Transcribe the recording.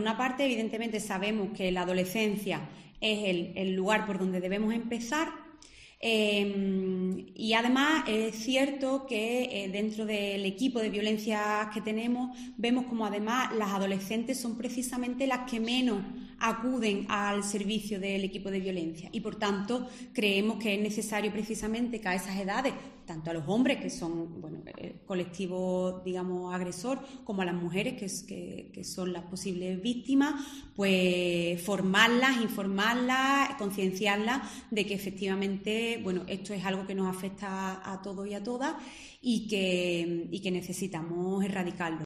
una parte, evidentemente, sabemos que la adolescencia es el lugar por donde debemos empezar. Y además es cierto que dentro del equipo de violencias que tenemos vemos como además las adolescentes son precisamente las que menos acuden al servicio del equipo de violencia y por tanto creemos que es necesario precisamente que a esas edades, tanto a los hombres que son el colectivo digamos agresor, como a las mujeres que son las posibles víctimas, pues formarlas, informarlas, concienciarlas de que efectivamente esto es algo que nos afecta a todos y a todas y que necesitamos erradicarlo.